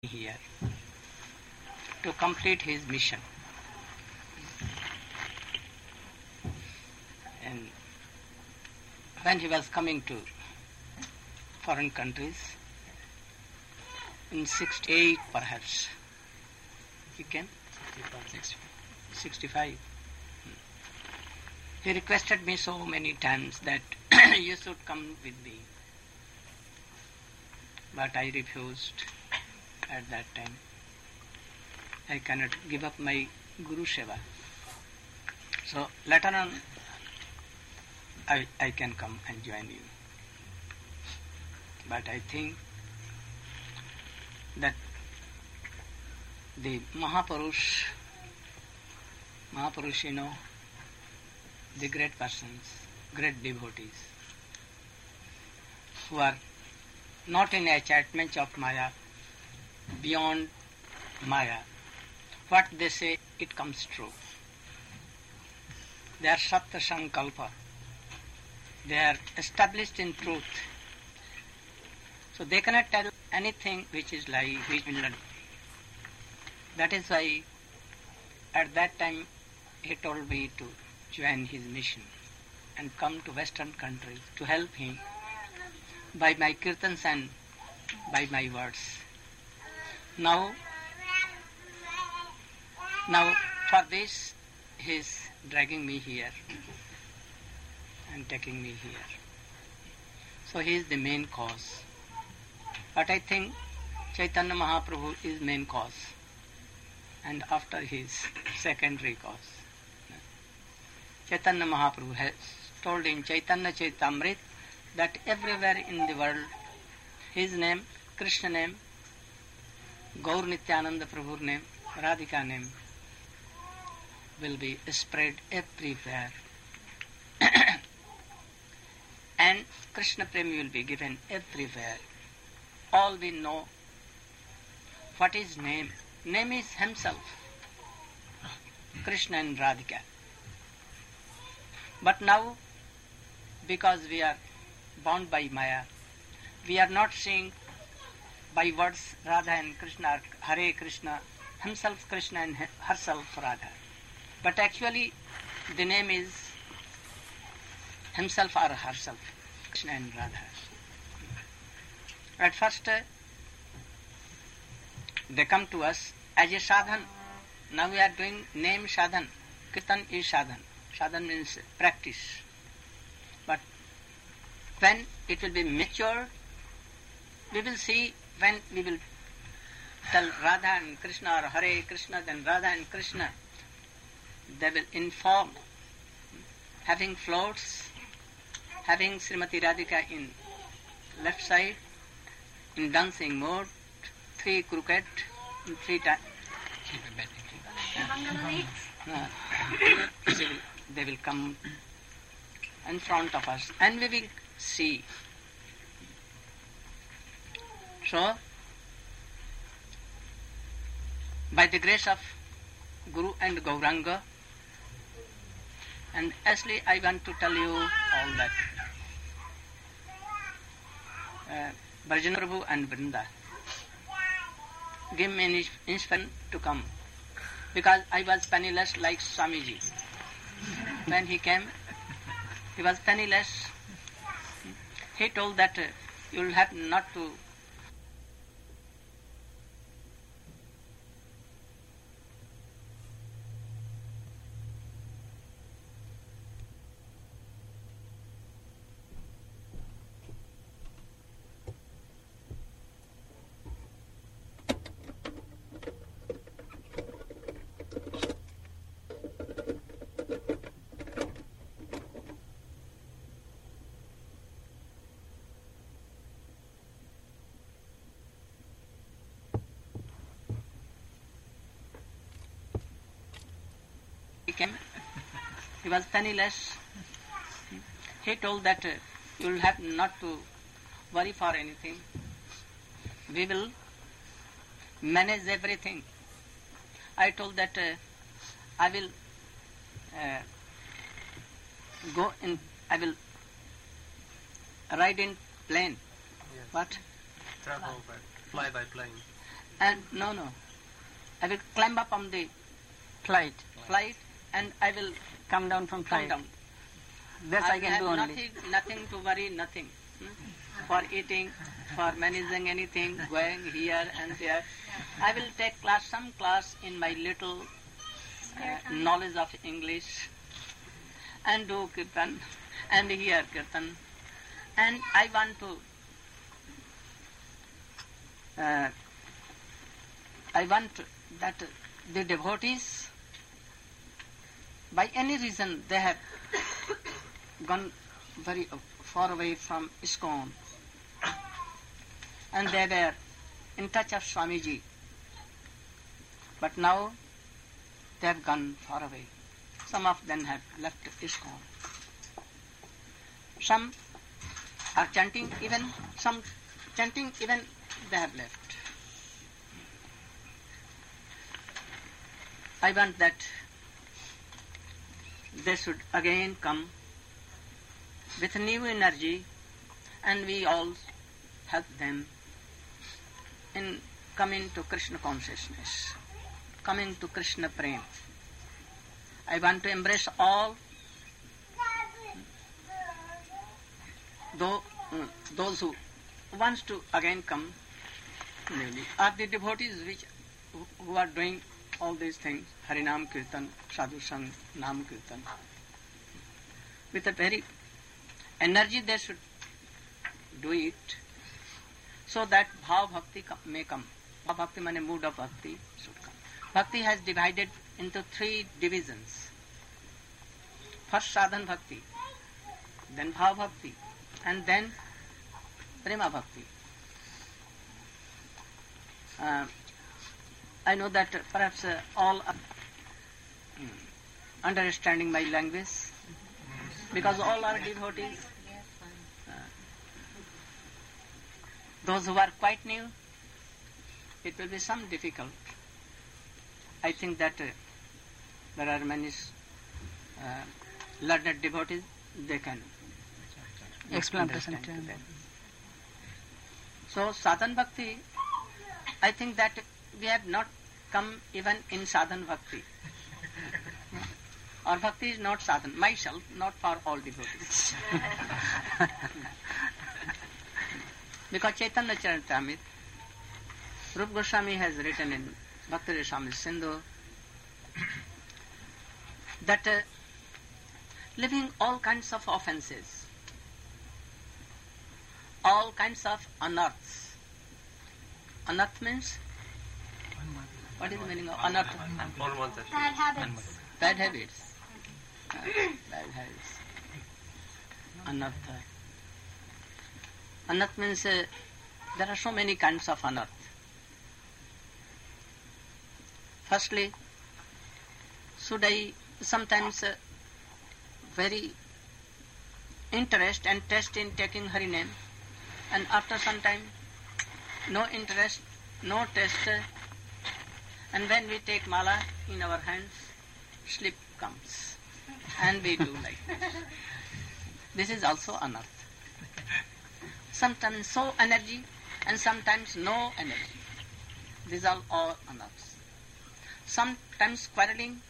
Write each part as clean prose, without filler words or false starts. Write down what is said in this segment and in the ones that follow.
here to complete his mission. And when he was coming to foreign countries, in 68 perhaps, he came? 65. He requested me so many times that you should come with me. But I refused at that time. I cannot give up my Guru Seva. So later on, I can come and join you. But I think that the Mahapurush, the great persons, great devotees, who are not in attachment of Maya, beyond Maya, what they say, it comes true. They are Satya Sankalpa. They are established in truth. So they cannot tell anything which is lie, which is not. That is why at that time he told me to join his mission and come to Western countries to help him by my kirtans and by my words. Now for this he is dragging me here and taking me here. So he is the main cause. But I think Chaitanya Mahaprabhu is main cause, and after his secondary cause. Chaitanya Mahaprabhu has told in Chaitanya Chaitamrit that everywhere in the world his name, Krishna name, Gaur Nityananda Prabhu's name, Radhika name will be spread everywhere. And Krishna Premi will be given everywhere. All will know what is name. Name is himself, Krishna and Radhika. But now, because we are bound by Maya, we are not seeing by words Radha and Krishna, Hare Krishna, himself Krishna and herself Radha. But actually the name is himself or herself, Krishna and Radha. At first they come to us as a sadhan. Now we are doing name sadhan. Kirtan is sadhan. Sadhan means practice. But when it will be mature, we will see when we will tell Radha and Krishna or Hare Krishna, then Radha and Krishna, they will inform, having floats, having Srimati Radhika in left side, in dancing mode, 3 crooked, 3 times. They will come in front of us and we will see. So, by the grace of Guru and Gauranga, and actually I want to tell you all that. Brajana Prabhu and Vrinda give me inspiration to come, because I was penniless like Swamiji. When he came, he was penniless. He told that you will have not to he was penniless. He told that you will have not to worry for anything. We will manage everything. I told that I will go in, I will ride in plane. Yes. What? Travel by, fly by plane. And no. I will climb up on the Flight. flight and I will Come down from come flight. down. This I can have do only. nothing to worry, nothing. For eating, for managing anything, going here and there. I will take some class in my little knowledge of English and do kirtan and hear kirtan. And I want to that the devotees, by any reason they have gone very far away from ISKCON and they were in touch of Swamiji, but now they have gone far away. Some of them have left ISKCON. Some are chanting, even they have left. I want that they should again come with new energy and we all help them in coming to Krishna consciousness, coming to Krishna Prem. I want to embrace all those who wants to again come newly are the devotees who are doing all these things, Harinam Kirtan, Sadhu Sang, Nam Kirtan. With a very energy they should do it so that Bhav Bhakti may come. Bhav Bhakti means mood of Bhakti should come. Bhakti has divided into 3 divisions. First Sadhan Bhakti, then Bhav Bhakti, and then Prema Bhakti. I know that perhaps all are understanding my language because all are devotees. Those who are quite new, it will be some difficult. I think that there are many learned devotees, they can Explain understand to them. So Sadhan Bhakti, I think that we have not come even in Sadhan Bhakti. Or Bhakti is not Sadhan, myself, not for all devotees. Because Chaitanya Charitamrita, Rupa Goswami has written in Bhakti Rasamrita Sindhu that living all kinds of offenses, all kinds of unearths. Unearth means? What is the meaning of unearth? Bad habits. Bad habits. Bad habits. Unearth. Unearth means there are so many kinds of unearth. Firstly, should I sometimes very interest and test in taking Hari name, and after some time no interest, no test, and when we take mala in our hands, sleep comes and we do like this. This is also unearth. Sometimes so energy and sometimes no energy. These are all unearths. Sometimes quarreling,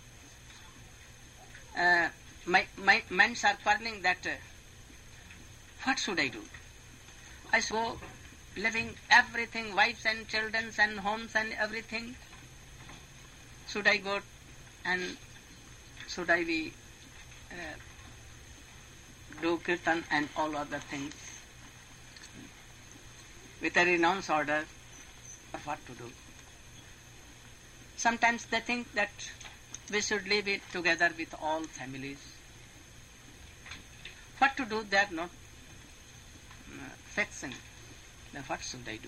my minds are quarreling that what should I do? I should go living everything, wives and children and homes and everything. Should I go and should I be do kirtan and all other things with a renounce order, or what to do? Sometimes they think that we should live it together with all families. What to do, they are not fixing. Then what should I do?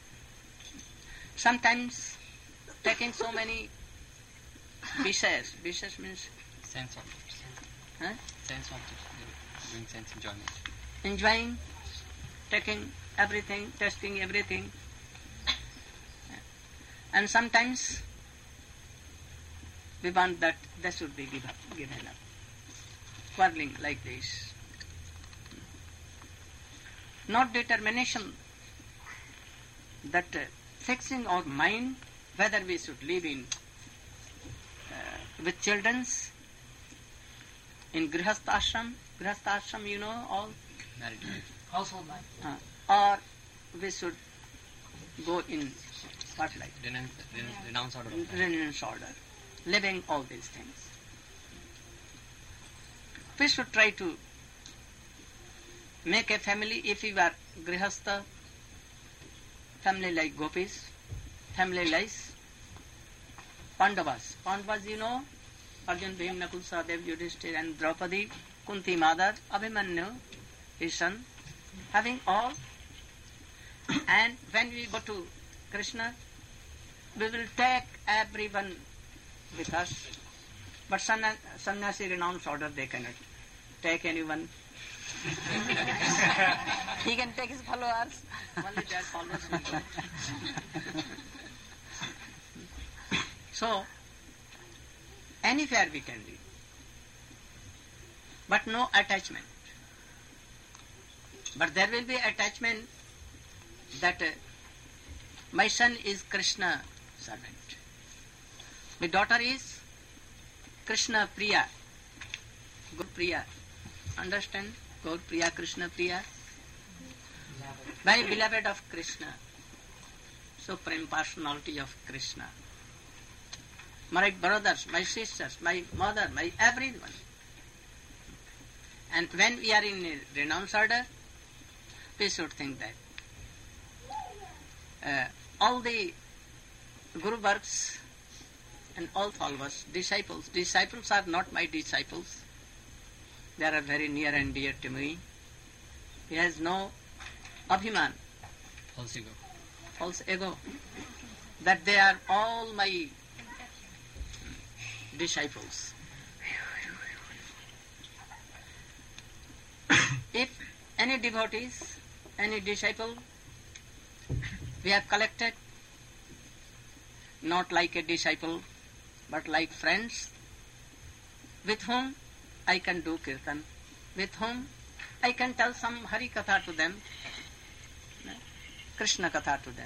Sometimes taking so many Vishayas. Vishayas means? Sense objects. Huh? Sense objects. Doing sense enjoyment. Enjoying, taking everything, testing everything. And sometimes we want that they should be given up. Quarreling like this. Not determination that fixing our mind whether we should live in with children's in grihastha ashram. Grihastha ashram, you know all, Married life. Household life. or we should go in what life? Renounce order of life. Renounced order, living all these things. We should try to make a family. If you are grihastha, family like gopis, family like Pandavas. Pandavas, you know, Arjun, Bhim, Nakul, Sahadev, Yudhishthir and Draupadi, Kunti, Madar, Abhimanyu, his son, having all. And when we go to Krishna, we will take everyone with us. But sannyasi renounce order, they cannot take anyone. He can take his followers. Only their followers will go. So, anywhere we can live, but no attachment. But there will be attachment that my son is Krishna servant. My daughter is Krishna Priya. Gaur Priya. Understand? Gaur Priya, Krishna Priya. Very beloved of Krishna. Supreme personality of Krishna. My brothers, my sisters, my mother, my everyone. And when we are in a renounced order, we should think that all the Guru works and all followers, disciples are not my disciples. They are very near and dear to me. He has no abhiman, False ego. false ego, that they are all my disciples. If any devotees, any disciple, we have collected, not like a disciple, but like friends, with whom I can do kirtan, with whom I can tell some Hari Katha to them, Krishna Katha to them.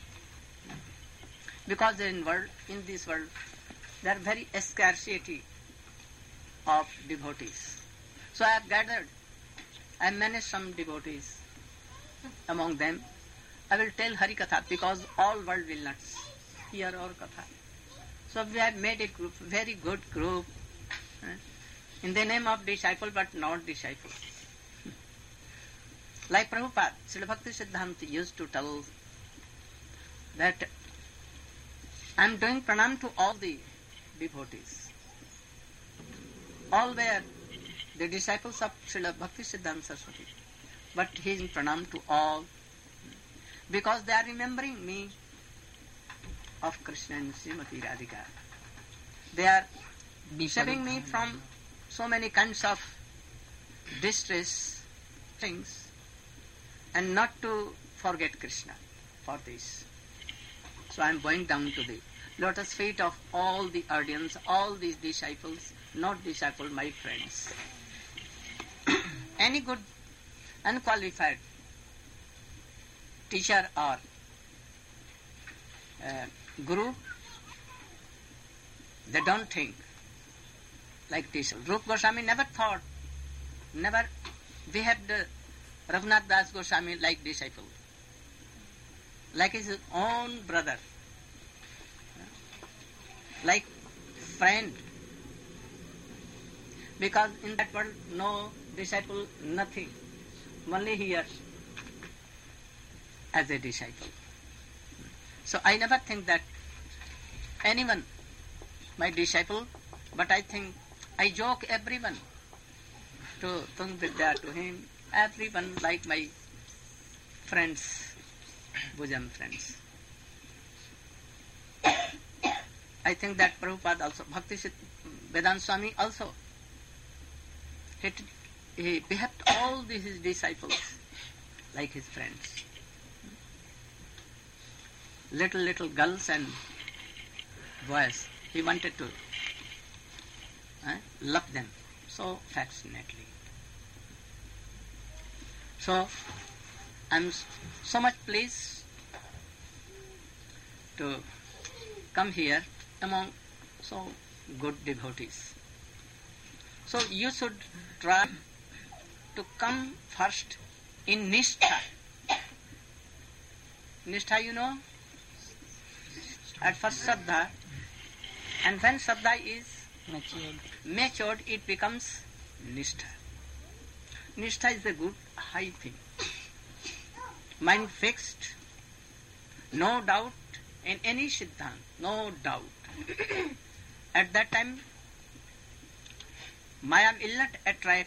Because in this world, there are very scarcity of devotees. So I have gathered, I managed some devotees. Among them, I will tell Hari Katha, because all world will not hear our Katha. So we have made a group, very good group, in the name of disciple but not disciple. Like Prabhupada, Srila Bhakti Siddhanta used to tell that I am doing pranam to all the devotees. All were the disciples of Srila Bhakti Siddhanta Saraswati. But he is pranam to all, because they are remembering me of Krishna and Srimati Radhika. They are saving me from so many kinds of distress things, and not to forget Krishna for this. So I am going down to the lotus feet of all the audience, all these disciples, not disciples, my friends. Any good unqualified teacher or guru, they don't think like this. Rupa Goswami never thought, never behaved Raghunath Das Goswami like disciple, like his own brother, like friend. Because in that world, no disciple, nothing. Only here as a disciple. So I never think that anyone, my disciple, but I think I joke everyone to Tung Vidya, to him, everyone like my friends, bosom friends. I think that Prabhupada also, Bhakti Vedanta Swami also, he behaved all his disciples like his friends. Little girls and boys, he wanted to love them so affectionately. So, I am so much pleased to come here among so good devotees. So you should try to come first in Nishtha. Nishtha, you know? At first Shraddha, and when Shraddha is matured, it becomes Nishtha. Nishtha is a good high thing. Mind fixed, no doubt in any Siddhant, no doubt. At that time, Maya will not attract.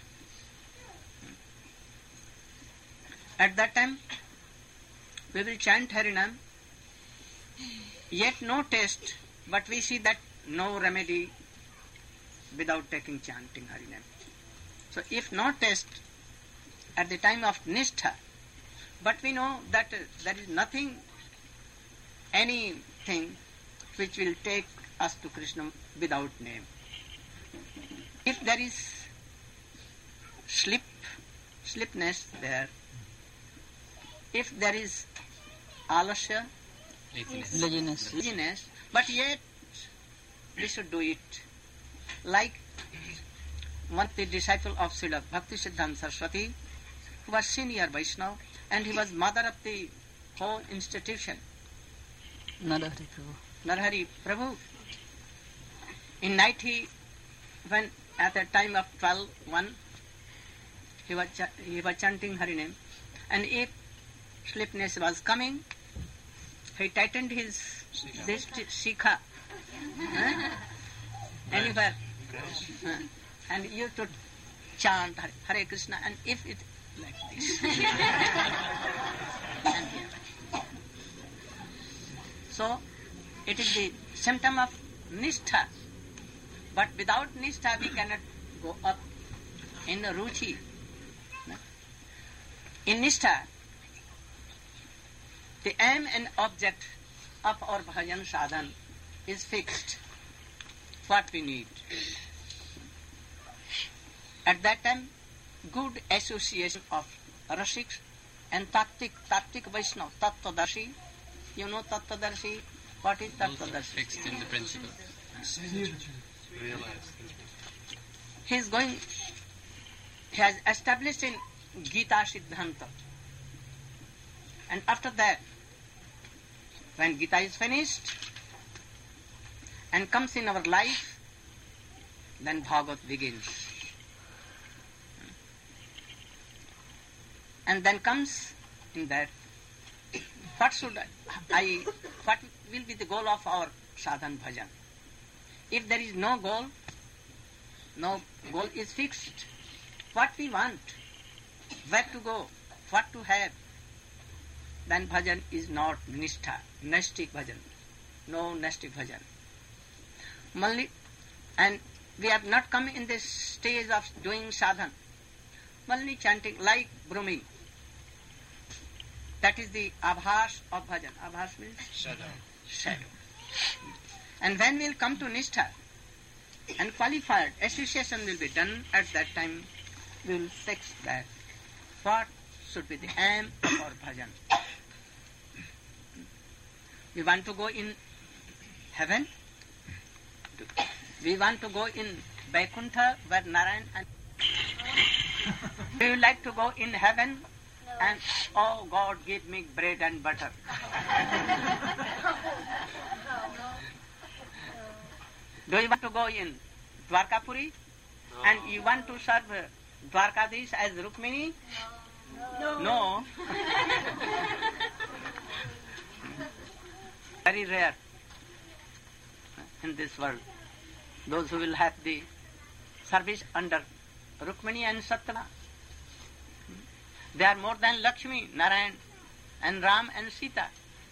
At that time, we will chant Harinam, yet no taste, but we see that no remedy without taking chanting Harinam. So if no taste at the time of Nishtha, but we know that there is nothing, anything which will take us to Krishna without name. If there is slipness there, if there is alasya, laziness, but yet we should do it. Like one the disciple of Srila Bhakti Siddhanta Saraswati, who was senior Vaishnava, and he was mother of the whole institution. Narhari Prabhu. In night when at the time of 12:1, he was chanting Harinam, and if sleepiness was coming, he tightened his this shikha anywhere, and you to chant Hare Krishna, and if it like this. And here. So it is the symptom of Nishtha. But without Nishtha we cannot go up in Ruchi. In Nishtha, the aim and object of our bhajan sadhan is fixed. What we need. At that time, good association of Rasiks and Tattvik Vaishnava, Tattvadarshi. You know Tattvadarshi? What is Tattvadarshi? Fixed in the principle. He has established in Gita Siddhanta. And after that, when Gita is finished and comes in our life, then Bhagavat begins. And then comes in that, what will be the goal of our sadhan bhajan? If there is no goal is fixed. What we want, where to go, what to have, then bhajan is not nishtha, nastic bhajan. No nastic bhajan. And we have not come in this stage of doing sadhan. Only chanting like brumming. That is the abhas of bhajan. Abhas means? Shadow. And when we will come to nishtha, and qualified association will be done, at that time we will fix that. What should be the aim of our bhajan? We want to go in heaven. We want to go in Vaikuntha where Narayan and we would like to go in heaven and, oh God, give me bread and butter. Do you want to go in Dwarkapuri? And you want to serve Dwarkadish as Rukmini? No. Very rare in this world. Those who will have the service under Rukmini and Satyavama. They are more than Lakshmi, Narayan, and Ram and Sita.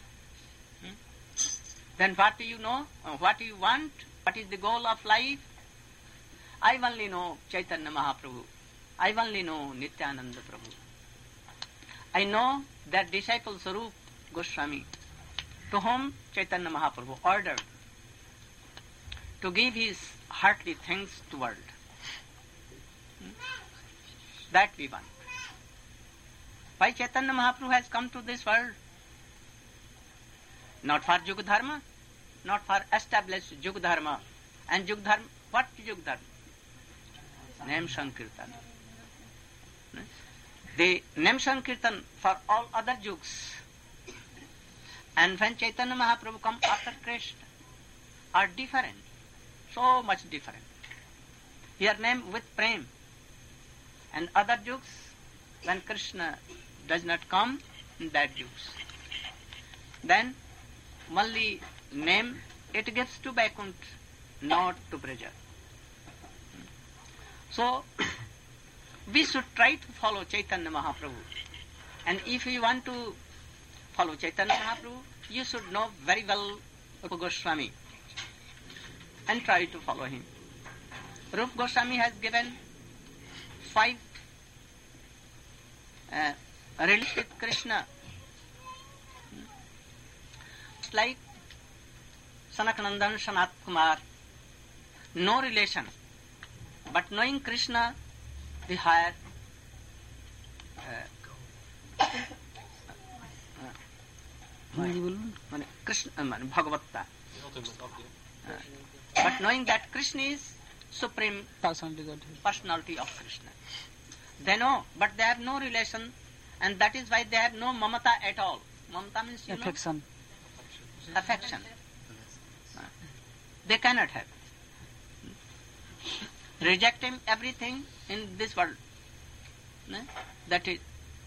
Then what do you know? What do you want? What is the goal of life? I only know Chaitanya Mahaprabhu. I only know Nityananda Prabhu. I know that disciple Sarup Goswami, to whom Chaitanya Mahaprabhu ordered to give his heartly thanks to world. That we want. Why Chaitanya Mahaprabhu has come to this world? Not for Yug Dharma, not for established Yug Dharma. And Yug Dharma, what Yug Dharma? Name Sankirtan. The Name Sankirtan for all other Yugs. And when Chaitanya Mahaprabhu come after Krishna, are different, so much different. Here name with Prem. And other Yugs, when Krishna does not come in that Yugs, then only name it gives to Vaikuntha, not to Braja. So, we should try to follow Chaitanya Mahaprabhu. And if you want to follow Chaitanya Mahaprabhu, you should know very well Rupa Goswami and try to follow him. Rupa Goswami has given 5 relations with Krishna. Like Sanakanandan, Sanat Kumar, no relation. But knowing Krishna, the higher Krishna, Bhagavatta. But knowing that Krishna is supreme personality of Krishna. They know, but they have no relation, and that is why they have no mamata at all. Mamata means, you Affection. know, affection. They cannot have. Rejecting everything in this world. That is,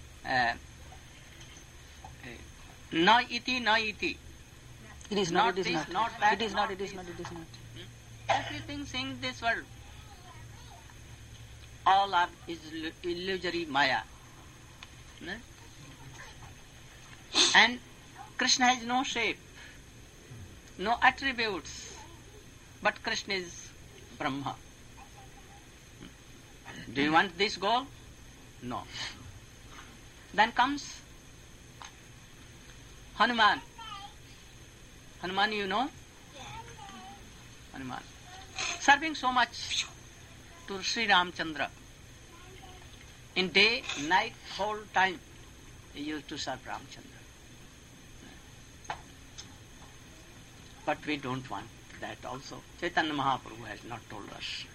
na iti, na iti. It is Not not, it is this, not. not that, It is not, not it is this. not, it is not. Everything in this world, all are illusory maya. And Krishna has no shape, no attributes, but Krishna is Brahma. Do you want this goal? No. Then comes Hanuman. Hanuman, you know? Hanuman. Serving so much to Sri Ramchandra. In day, night, whole time, he used to serve Ramchandra. But we don't want that also. Chaitanya Mahaprabhu has not told us.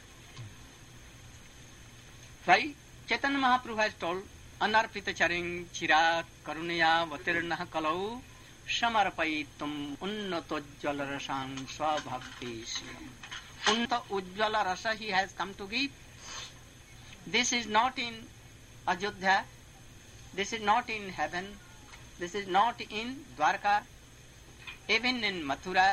Why? Chaitanya Mahaprabhu has told, Anarpita charing chira karunaya vatirnah kalau samarpaitum unnato ujjvala rasang swabhakti sivam. Unnata ujjvala rasa he has come to give. This is not in Ajodhya, this is not in heaven, this is not in Dwarka, even in Mathura,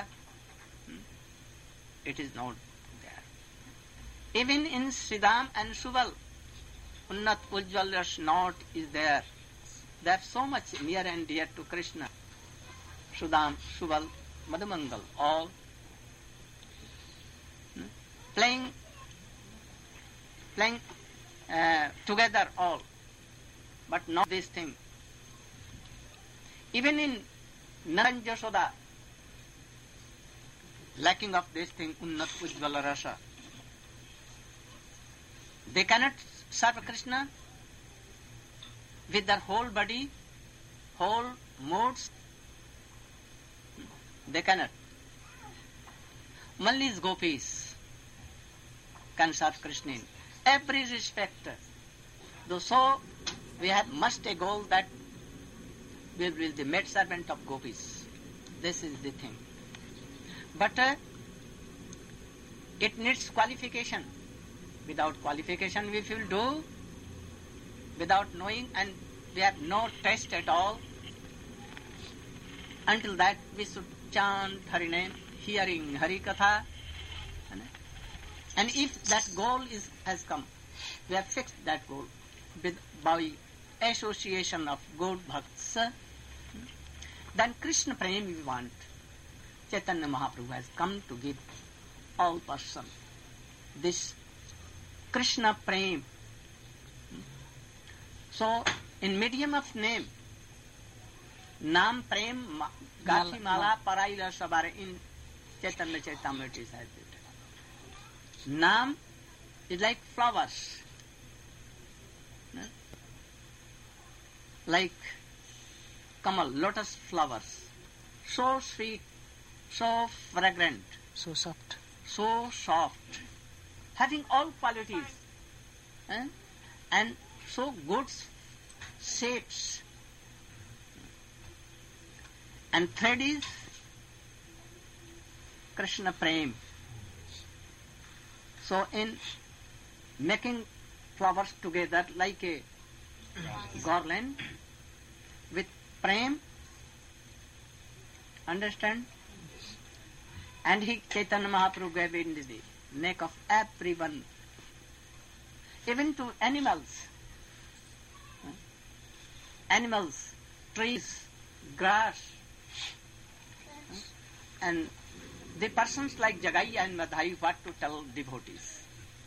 it is not there. Even in Sridham and Subal, Unnat Ujjval Ras not is there. They are so much near and dear to Krishna. Sudam, Subal, Madhumangal, all playing together all, but not this thing. Even in Naran Jasoda, lacking of this thing, Unnat Ujjvala Rasa, they cannot serve Krishna with their whole body, whole moods. They cannot. Only gopis can serve Krishna in every respect. Though so, we have must a goal that we will be the maid servant of gopis. This is the thing. But it needs qualification. Without qualification we will do, without knowing, and we have no taste at all. Until that we should chant Hari name, hearing Hari Katha. And if that goal has come, we have fixed that goal by association of good bhakts, then Krishna Prem we want. Chaitanya Mahaprabhu has come to give all person this Krishna Prem. So, in medium of name, Nam Prem Gathi Mala Paraila Sabare in Chaitanya Charitamrita is has it. Nam is like flowers, like Kamal, lotus flowers. so sweet, so fragrant, So soft. so soft, having all qualities, and so good shapes. And thread is Krishna Prem. So in making flowers together like a garland with Prem, understand? And he, Chaitanya Mahaprabhu, gave it in the neck of everyone, even to animals. Animals, trees, grass, and the persons like Jagai and Madhai, what to tell devotees.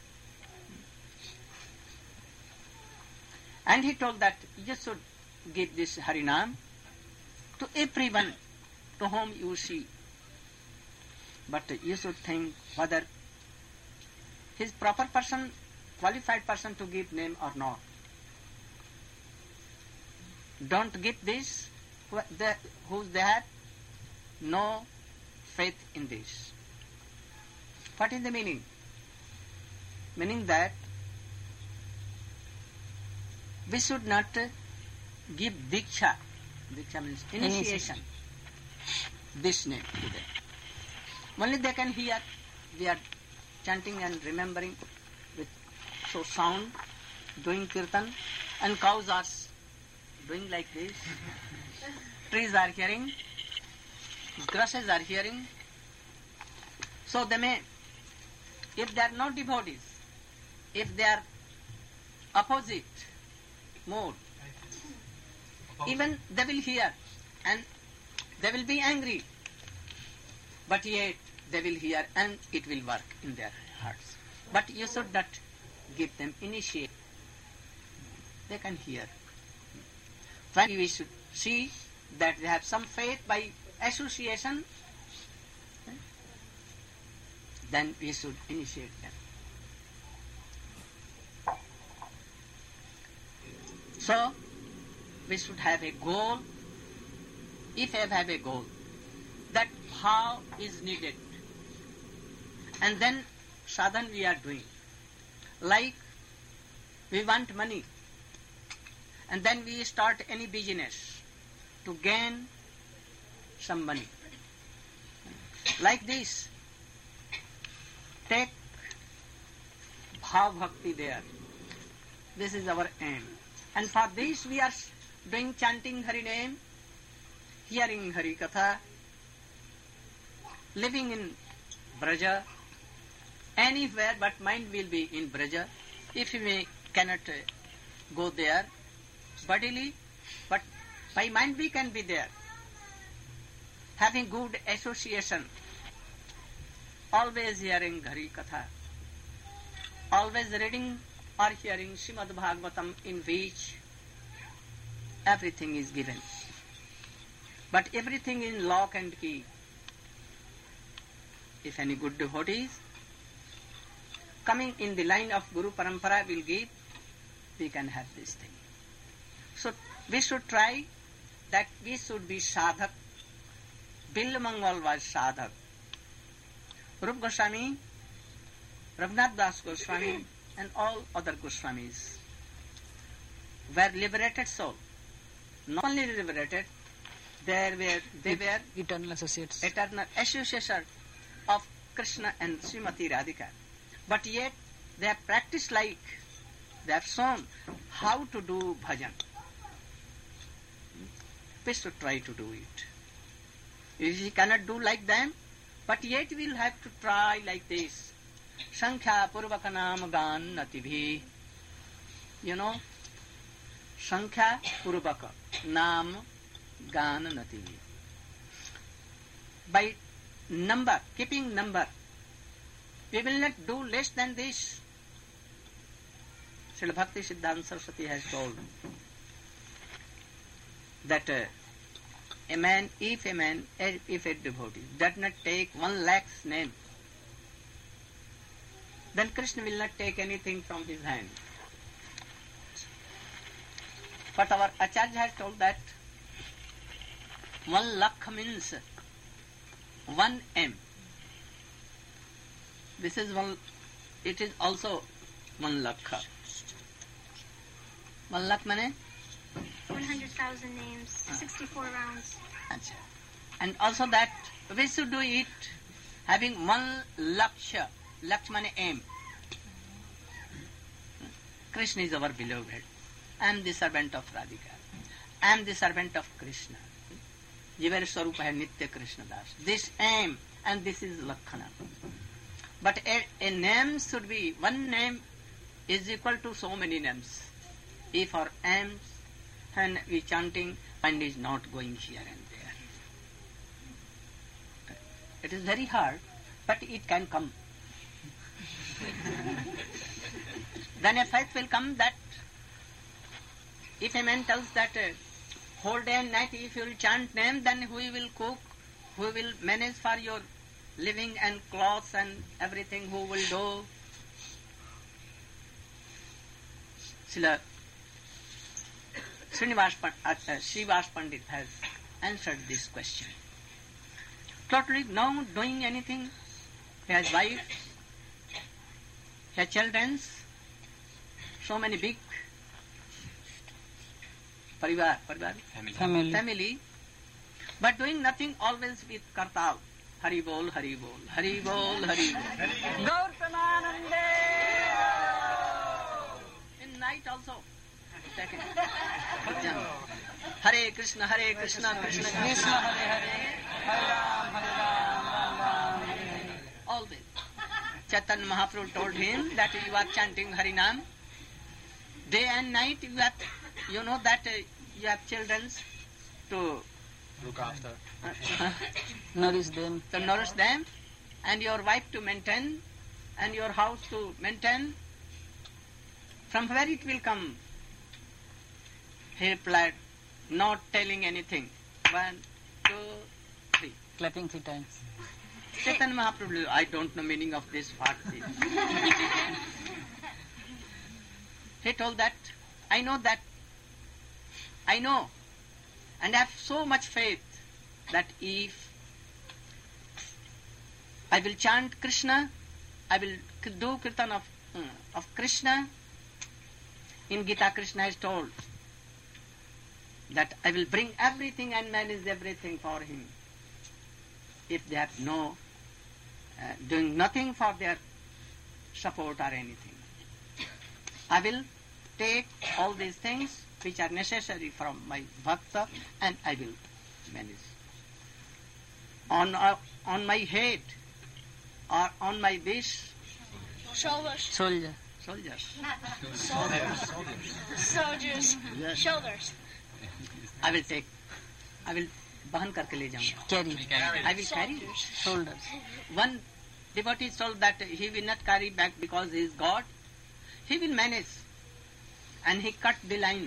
And he told that you should give this Harinam to everyone to whom you see. But you should think whether he is proper person, qualified person to give name or not. Don't give this who they have no faith in this. What is the meaning? Meaning that we should not give Diksha. Diksha means initiation. This name to them. Only they can hear. We are chanting and remembering with so sound, doing kirtan, and cows are doing like this. Trees are hearing, grasses are hearing. So they may, if they are not devotees, if they are opposite mode, even they will hear and they will be angry. But yet they will hear and it will work in their hearts. But you should not give them initiate. They can hear. When we should see that they have some faith by association, then we should initiate them. So, we should have a goal. If I have a goal, that how is needed. And then sadhan we are doing. Like we want money. And then we start any business to gain some money. Like this. Take bhav bhakti there. This is our aim. And for this we are doing chanting Hari name, hearing Hari Katha, living in Braja, anywhere but mind will be in Braja. If we cannot go there bodily, but by mind we can be there. Having good association, always hearing Hari Katha, always reading or hearing Srimad Bhagavatam, in which everything is given. But everything in lock and key. If any good devotees coming in the line of Guru Parampara will give, we can have this thing. So we should try that we should be sadhak. Bilmangal was sadhak. Rup Goswami, Raghunath Das Goswami, and all other Goswamis were liberated soul. Not only liberated, they were Eternal associates. eternal associates of Krishna and Srimati Radhika. But yet they have practiced like, they have shown how to do bhajan. We should try to do it. If we cannot do like them, but yet we will have to try like this. Sankhya Purvaka Nam Gan Natibhi. You know, Sankhya Purvaka Nam Gan Natibhi. By number, keeping number, we will not do less than this. Srila Bhakti Siddhanta Saraswati has told that if a devotee does not take 1 lakh's name, then Krishna will not take anything from his hand. But our Acharya has told that One lakh means one M. This is one, it is also 1 lakh. 1 lakh means 100,000 names, 64 rounds. Achha. And also that we should do it having 1 laksha. Laksh means aim. Krishna is our beloved. I am the servant of Radhika. I am the servant of Krishna. Jivar Swarup hai Nitya Krishna Das. This aim and this is Lakhana. But a name should be, one name is equal to so many names. If our aims and we chanting, mind is not going here and there. It is very hard, but it can come. Then a faith will come that if a man tells that whole day and night if you will chant name, then who will cook, who will manage for your living and clothes and everything, who will do? Srivas Pandit has answered this question. Totally no doing anything. He has wife, he has children, so many big family, but doing nothing always with kartav. Hari bol, Hari bol, Hari bol, Hari bol. Gaur Pramanande. In night also. Second. Hare Krishna, Hare Krishna, Krishna Krishna, Hare Hare, Hare Ram, Ram, Hare Hare. All this. Chaitanya Mahaprabhu told him that you are chanting Harinam. Day and night you know that you have children to Look after. Nourish them. To nourish them, and your wife to maintain, and your house to maintain. From where it will come? He replied, not telling anything. 1, 2, 3. Clapping 3 times. Chaitanya Mahaprabhu, I don't know meaning of this part. He told that, I know, and I have so much faith that if I will chant Krishna, I will do kirtan of Krishna. In Gita, Krishna has told that I will bring everything and manage everything for him. If they have doing nothing for their support or anything, I will take all these things which are necessary from my bhakta and I will manage. On my head or on my base, Soldier. soldiers. Soldiers. Yes. Shoulders. I will bahan karke le jaunga. Carry. I will carry. Shoulders. One devotee is told that he will not carry back because he is God. He will manage. And he cut the line.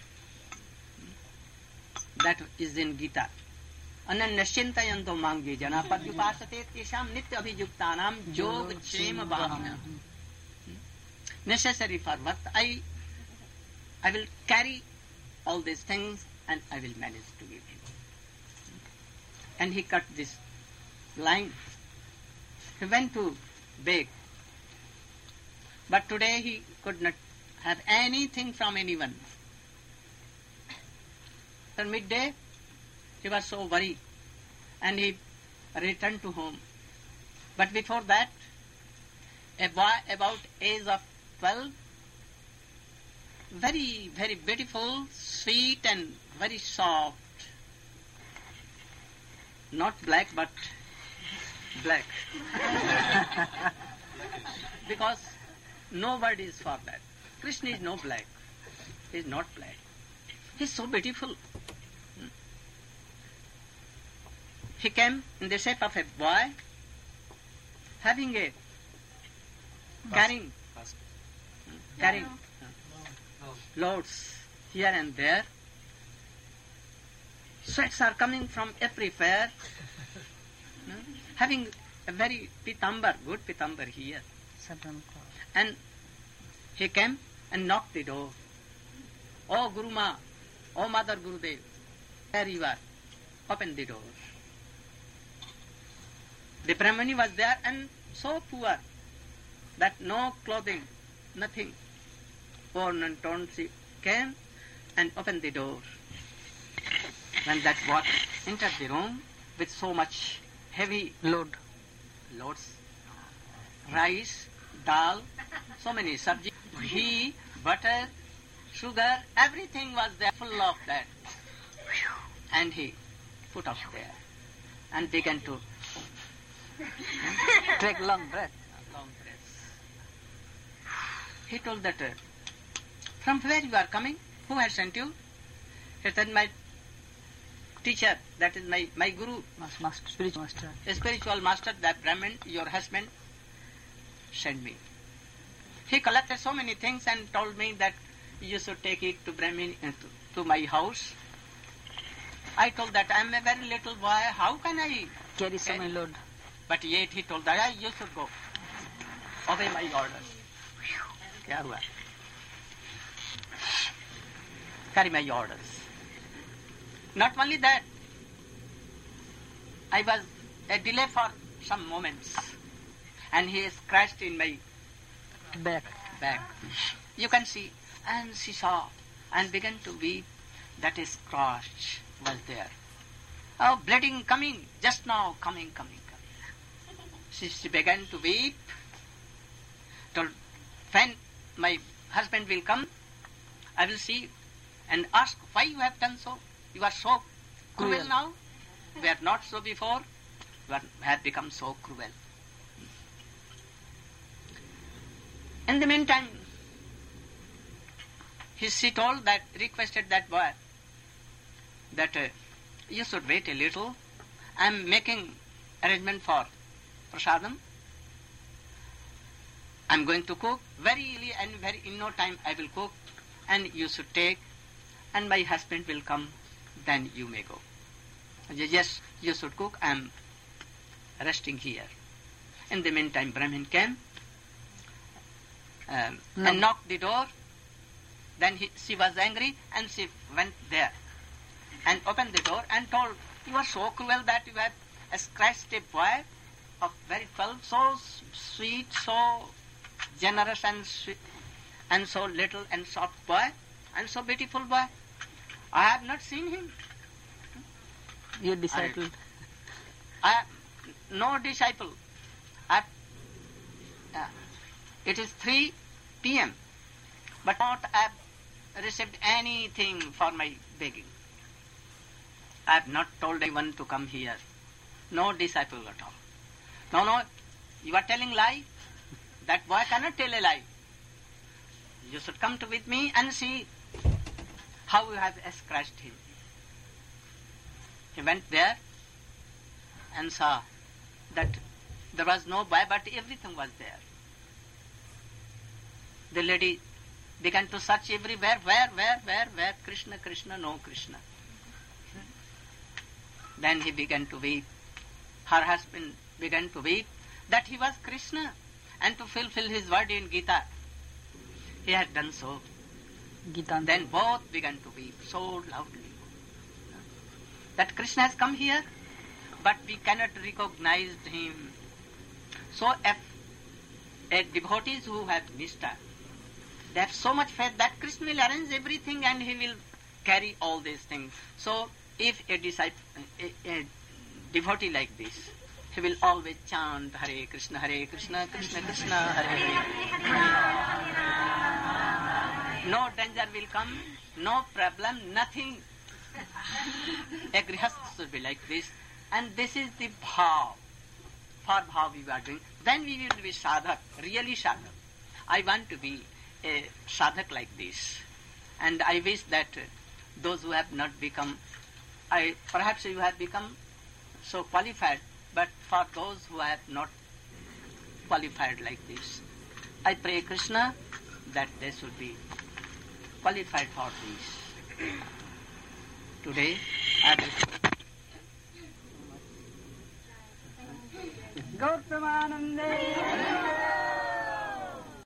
That is in Gita. Ananyashintayanto mangi jana padyupasate tesham nitya abhijuktanam yog kshema bhavana. Necessary for what? I will carry all these things and I will manage to give him. And he cut this line. He went to beg. But today he could not have anything from anyone. At midday, he was so worried and he returned to home. But before that, a boy about age of 12, very, very beautiful, sweet and very soft. Not black, but black. Because no word is for that. Krishna is no black. He is not black. He is so beautiful. He came in the shape of a boy, having a carrying loads here and there. Sweats are coming from everywhere. Having a very pitambar, good pitambar here. And he came and knocked the door. Oh Guru Ma, oh Mother Gurudev, there you are. open the door. The Brahmani was there and so poor that no clothing, nothing, worn and torn. She came and opened the door. When that water entered the room with so much heavy loads, rice, dal, so many sabji, ghee, butter, sugar, everything was there full of that. And he put up there and began to Take long breath. long breaths. He told that, from where you are coming? Who has sent you? He said, my teacher, that is my guru, Spiritual master. a spiritual master, that Brahmin, your husband, sent me. He collected so many things and told me that you should take it to Brahmin, to my house. I told that I am a very little boy, how can I? Carry so many load. But yet he told that you should go. Obey my orders. क्या हुआ? Carry my orders. Not only that, I was a delay for some moments, and he scratched in my Back. back. You can see, and she saw, and began to weep. That is scratch was there. Oh, bleeding coming, just now, coming. She began to weep. Told, when my husband will come, I will see and ask why you have done so. You are so cruel now. We are not so before. You have become so cruel. In the meantime, she told that, requested that boy that you should wait a little. I am making arrangement for prasadam. I am going to cook very early and in no time I will cook, and you should take, and my husband will come, then you may go. Yes, you should cook. I am resting here. In the meantime, Brahmin came and knocked the door. Then she was angry and she went there and opened the door and told, you are so cruel that you have scratched a boy of very 12, so sweet, so generous and sweet, and so little and soft boy, and so beautiful boy. I have not seen him. Your disciple. No disciple. It is 3 p.m. but not I have received anything for my begging. I have not told anyone to come here. No disciple at all. No, you are telling lie. That boy cannot tell a lie. You should come with me and see how you have scratched him. He went there and saw that there was no boy, but everything was there. The lady began to search everywhere. Where? Krishna, no Krishna. Then he began to weep. Her husband began to weep that he was Krishna, and to fulfill his word in Gita. He had done so. Gita. Then both began to weep so loudly that Krishna has come here, but we cannot recognize him. So if a devotees who have Nishta, they have so much faith that Krishna will arrange everything and he will carry all these things. So if a disciple, a devotee like this, he will always chant Hare Krishna, Krishna Krishna, Hare Hare. No danger will come, no problem, nothing. A grihastha should be like this, and this is the bhav. For bhav we are doing. Then we will be sadhak, really sadhak. I want to be a sadhak like this, and I wish that those who have not become, perhaps you have become so qualified, but for those who have not qualified like this, I pray Krishna that they should be qualified for this. Today, I will... Gautamanande